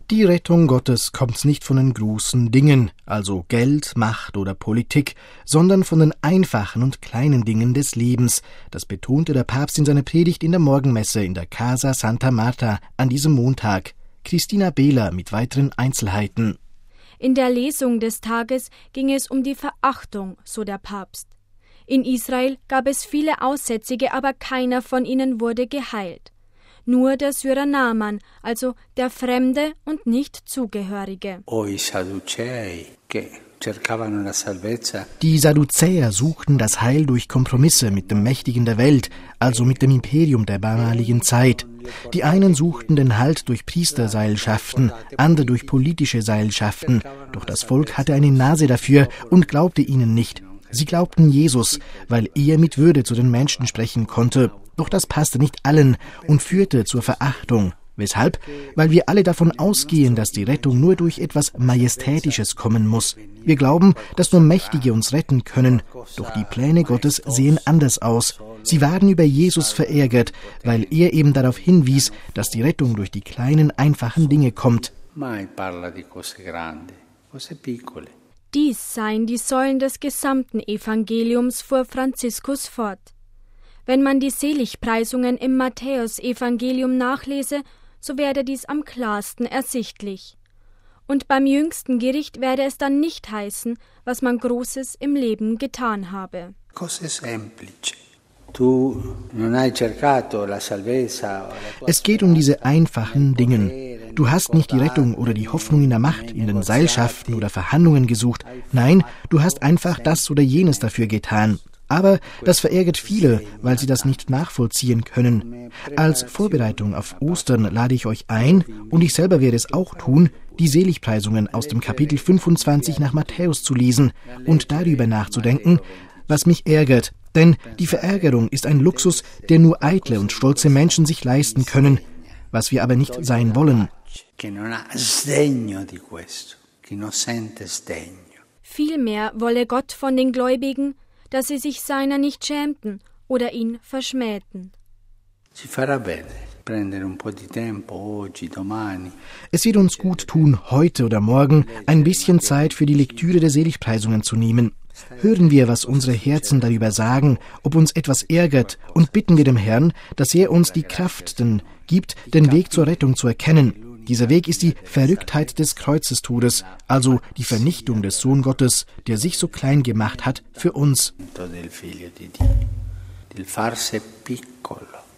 Die Rettung Gottes kommt nicht von den großen Dingen, also Geld, Macht oder Politik, sondern von den einfachen und kleinen Dingen des Lebens. Das betonte der Papst in seiner Predigt in der Morgenmesse in der Casa Santa Marta an diesem Montag. Christina Behler mit weiteren Einzelheiten. In der Lesung des Tages ging es um die Verachtung, so der Papst. In Israel gab es viele Aussätzige, aber keiner von ihnen wurde geheilt. Nur der Syrer Naaman, also der Fremde und Nicht-Zugehörige. Die Sadduzäer suchten das Heil durch Kompromisse mit dem Mächtigen der Welt, also mit dem Imperium der damaligen Zeit. Die einen suchten den Halt durch Priesterseilschaften, andere durch politische Seilschaften. Doch das Volk hatte eine Nase dafür und glaubte ihnen nicht. Sie glaubten Jesus, weil er mit Würde zu den Menschen sprechen konnte. Doch das passte nicht allen und führte zur Verachtung. Weshalb? Weil wir alle davon ausgehen, dass die Rettung nur durch etwas Majestätisches kommen muss. Wir glauben, dass nur Mächtige uns retten können. Doch die Pläne Gottes sehen anders aus. Sie waren über Jesus verärgert, weil er eben darauf hinwies, dass die Rettung durch die kleinen, einfachen Dinge kommt. Dies seien die Säulen des gesamten Evangeliums, fuhr Franziskus fort. Wenn man die Seligpreisungen im Matthäus-Evangelium nachlese, so werde dies am klarsten ersichtlich. Und beim jüngsten Gericht werde es dann nicht heißen, was man Großes im Leben getan habe. Es geht um diese einfachen Dinge. Du hast nicht die Rettung oder die Hoffnung in der Macht, in den Seilschaften oder Verhandlungen gesucht. Nein, du hast einfach das oder jenes dafür getan. Aber das verärgert viele, weil sie das nicht nachvollziehen können. Als Vorbereitung auf Ostern lade ich euch ein, und ich selber werde es auch tun, die Seligpreisungen aus dem Kapitel 25 nach Matthäus zu lesen und darüber nachzudenken, was mich ärgert. Denn die Verärgerung ist ein Luxus, der nur eitle und stolze Menschen sich leisten können, was wir aber nicht sein wollen. Vielmehr wolle Gott von den Gläubigen, dass sie sich seiner nicht schämten oder ihn verschmähten. Es wird uns gut tun, heute oder morgen ein bisschen Zeit für die Lektüre der Seligpreisungen zu nehmen. Hören wir, was unsere Herzen darüber sagen, ob uns etwas ärgert, und bitten wir dem Herrn, dass er uns die Kraft gibt, den Weg zur Rettung zu erkennen. Dieser Weg ist die Verrücktheit des Kreuzestodes, also die Vernichtung des Sohn Gottes, der sich so klein gemacht hat für uns.